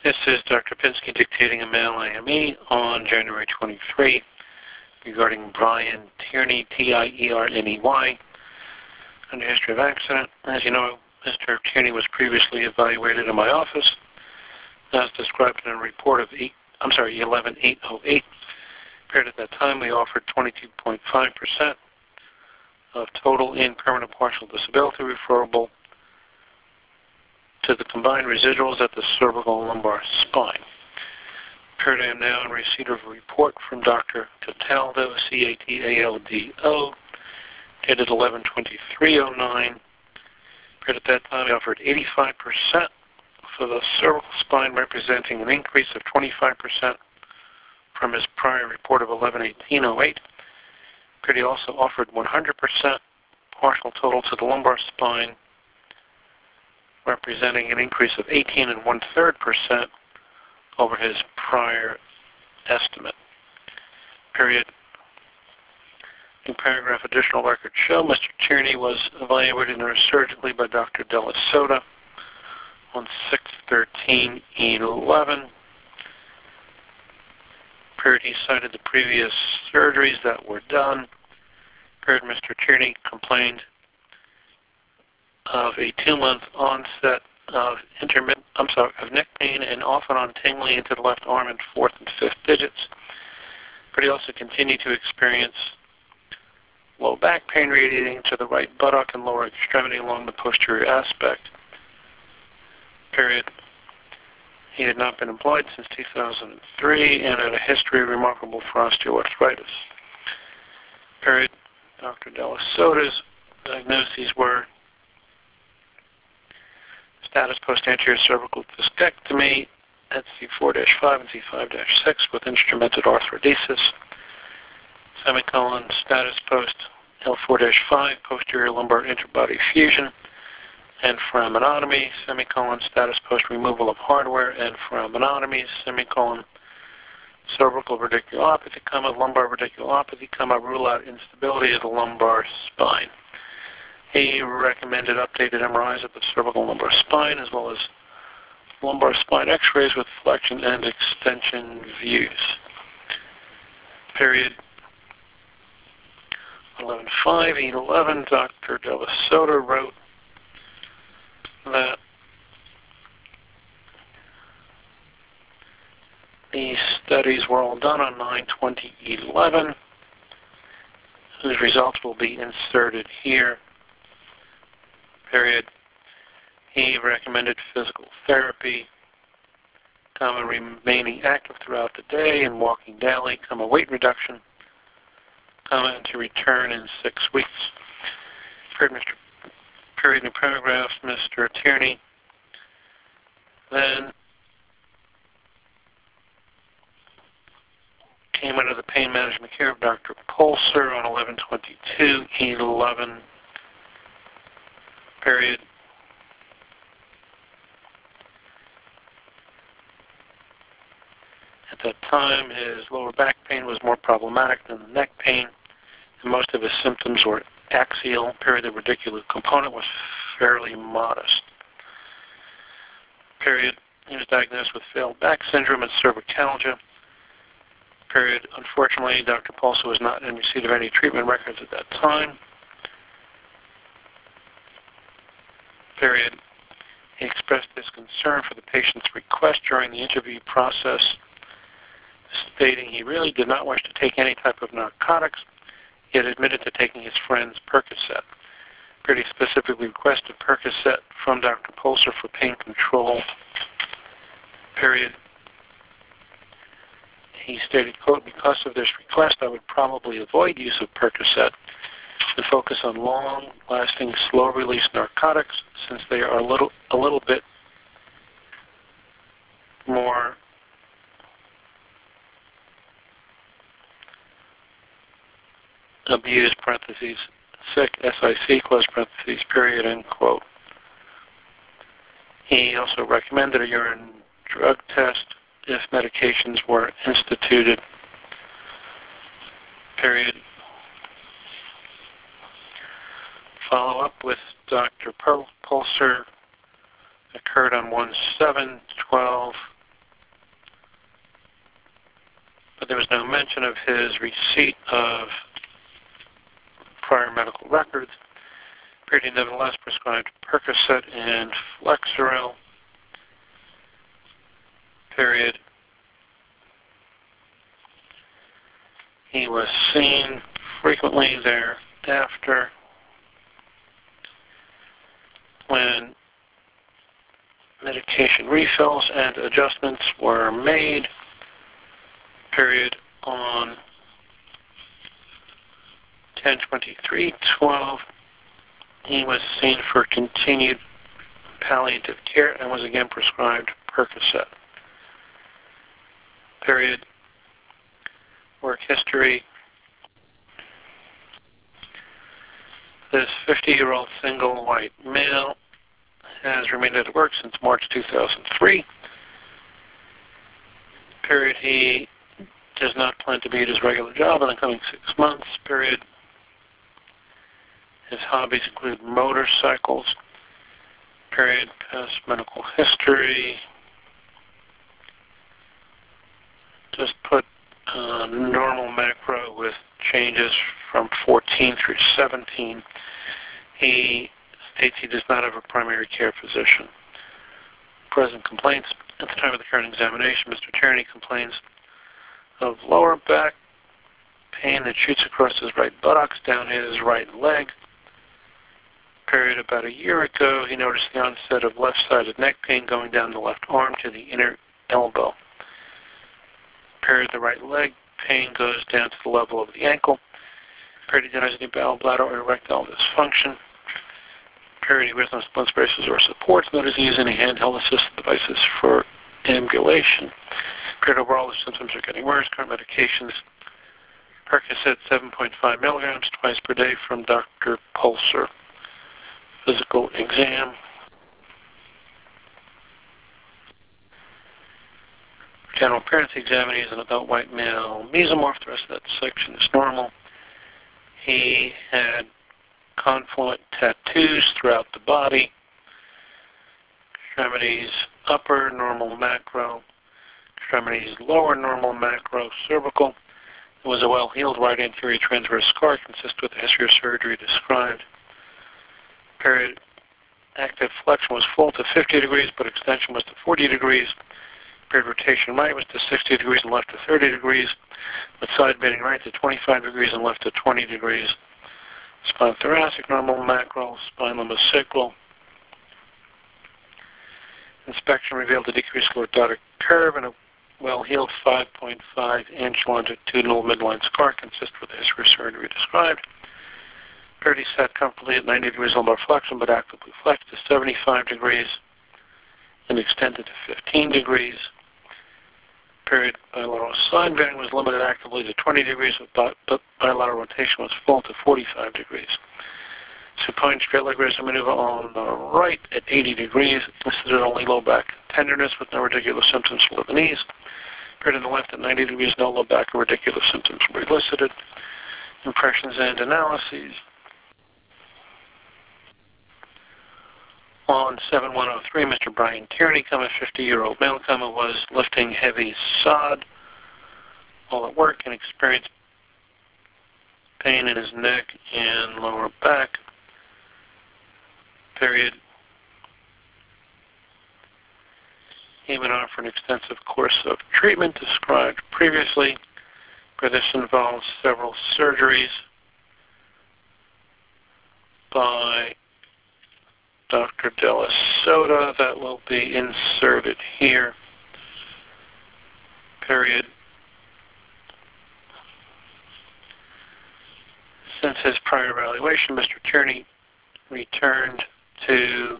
This is Dr. Pinsky dictating a mail IME on January 23 regarding Brian Tierney, T-I-E-R-N-E-Y, under history of accident. As you know, Mr. Tierney was previously evaluated in my office, as described in a report of 11-808. At that time, we offered 22.5% of total in permanent partial disability referable to the combined residuals at the cervical and lumbar spine. I am now in receipt of a report from Dr. Cataldo, C-A-T-A-L-D-O, dated 11/23/09. At that time, we offered 85% for the cervical spine, representing an increase of 25% from his prior report of 11/18/08. He also offered 100% partial total to the lumbar spine, representing an increase of 18 1/3% over his prior estimate. In paragraph, additional records show Mr. Tierney was evaluated neurosurgically by Dr. Della Sota on 6/13/11. He cited the previous surgeries that were done. Mr. Tierney complained of a 2-month onset of neck pain and off and on tingling into the left arm in 4th and 5th digits. He also continued to experience low back pain radiating to the right buttock and lower extremity along the posterior aspect. He had not been employed since 2003 and had a history remarkable for osteoarthritis. Dr. Della Sota's diagnoses were status post-anterior cervical discectomy at C4-5 and C5-6 with instrumented arthrodesis, status post L4-5 posterior lumbar interbody fusion and foraminotomy, status post removal of hardware and foraminotomies, cervical radiculopathy, lumbar radiculopathy, rule out instability of the lumbar spine. He recommended updated MRIs of the cervical and lumbar spine, as well as lumbar spine x-rays with flexion and extension views. 11/5/11, Dr. Della Sota wrote that these studies were all done on 9/20/11, whose results will be inserted here. He recommended physical therapy, remaining active throughout the day and walking daily, weight reduction, and to return in 6 weeks. In paragraphs, Mr. Tierney then came under the pain management care of Dr. Polser on 11/22/11. At that time, his lower back pain was more problematic than the neck pain, and most of his symptoms were axial. The radicular component was fairly modest. He was diagnosed with failed back syndrome and cervicalgia. Unfortunately, Dr. Polser was not in receipt of any treatment records at that time. He expressed his concern for the patient's request during the interview process, stating he really did not wish to take any type of narcotics. He had admitted to taking his friend's Percocet. He specifically requested Percocet from Dr. Polser for pain control. He stated, quote, "Because of this request, I would probably avoid use of Percocet and focus on long-lasting, slow-release narcotics, since they are a little bit more abused, parentheses, sick, SIC, close parentheses, period," end quote. He also recommended a urine drug test if medications were instituted. Follow-up with Dr. Polser occurred on 1/7/12 but there was no mention of his receipt of prior medical records. He nevertheless prescribed Percocet and Flexeril. He was seen frequently thereafter when medication refills and adjustments were made. On 10/23/12, he was seen for continued palliative care and was again prescribed Percocet. Work history. This 50-year-old single white male has remained at work since March 2003. He does not plan to be at his regular job in the coming 6 months. His hobbies include motorcycles. Past medical history. Just put normal macro with changes from 14 through 17. He states he does not have a primary care physician. Present complaints. At the time of the current examination, Mr. Tierney complains of lower back pain that shoots across his right buttocks down his right leg. About a year ago, he noticed the onset of left-sided neck pain going down the left arm to the inner elbow. The right leg pain goes down to the level of the ankle. He denies any bowel, bladder, or erectile dysfunction. He wears no splint braces or supports, nor does he use any handheld assisted devices for ambulation. Overall, the symptoms are getting worse. Current medications: Percocet 7.5 milligrams twice per day from Dr. Pulser. Physical exam. General appearance: examinee is an adult white male mesomorph. The rest of that section is normal. He had confluent tattoos throughout the body. Extremities upper, normal macro. Extremities lower, normal macro. Cervical. It was a well-healed right anterior transverse scar consistent with the history of surgery described. Active flexion was full to 50 degrees, but extension was to 40 degrees. Rotation right was to 60 degrees and left to 30 degrees, with side bending right to 25 degrees and left to 20 degrees. Spine thoracic, normal macro. Spine lumbosacral. Inspection revealed a decreased lordotic curve and a well-healed 5.5-inch longitudinal midline scar consistent with the history of surgery described. He sat comfortably at 90 degrees lumbar flexion, but actively flexed to 75 degrees and extended to 15 degrees. Bilateral side bending was limited actively to 20 degrees, but bilateral rotation was full to 45 degrees. Supine straight leg raising maneuver on the right at 80 degrees, elicited only low back tenderness with no radicular symptoms for the knees. On the left at 90 degrees, no low back or radicular symptoms were elicited. Impressions and analyses. On 7/103, Mr. Brian Tierney, 50-year-old male, was lifting heavy sod while at work and experienced pain in his neck and lower back. He went on for an extensive course of treatment described previously, where this involves several surgeries by Dr. Della Sota that will be inserted here. Since his prior evaluation, Mr. Tierney returned to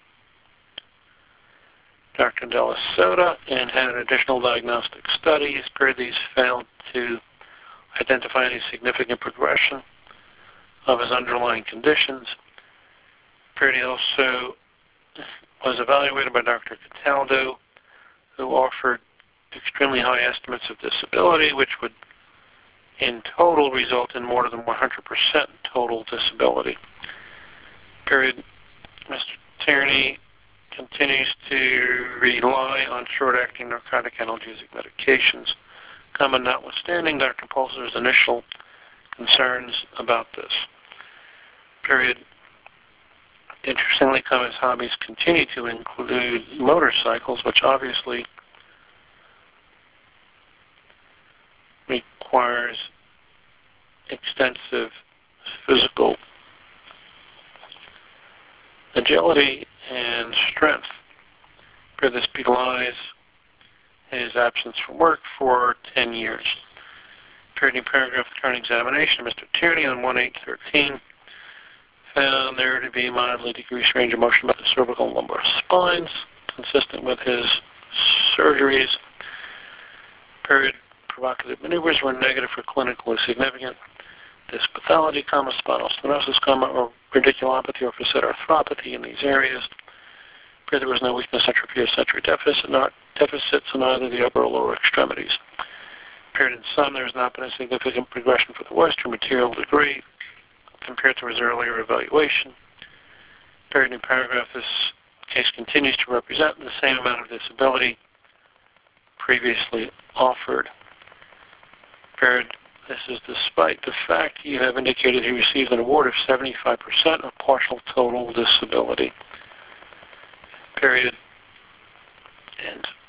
Dr. Della Sota and had an additional diagnostic studies. These failed to identify any significant progression of his underlying conditions. He also was evaluated by Dr. Cataldo, who offered extremely high estimates of disability, which would in total result in more than 100% total disability. Mr. Tierney continues to rely on short-acting narcotic analgesic medications comma, notwithstanding Dr. Pulsar's initial concerns about this. Period. Interestingly, comma's hobbies continue to include motorcycles, which obviously requires extensive physical agility and strength. This belies his absence from work for 10 years. Period. New paragraph, the current examination of Mr. Tierney on 1-8-13 found there to be mildly decreased range of motion about the cervical and lumbar spines, consistent with his surgeries. Period. Provocative maneuvers were negative for clinically significant disc pathology, comma, spinal stenosis, comma, or radiculopathy or facet arthropathy in these areas. Period. There was no weakness, atrophy, or sensory deficits in either the upper or lower extremities. Period. In some, there has not been a significant progression for the worse to a material degree compared to his earlier evaluation. Period. New paragraph, this case continues to represent the same amount of disability previously offered. Period. This is despite the fact you have indicated he received an award of 75% of partial total disability. Period. End.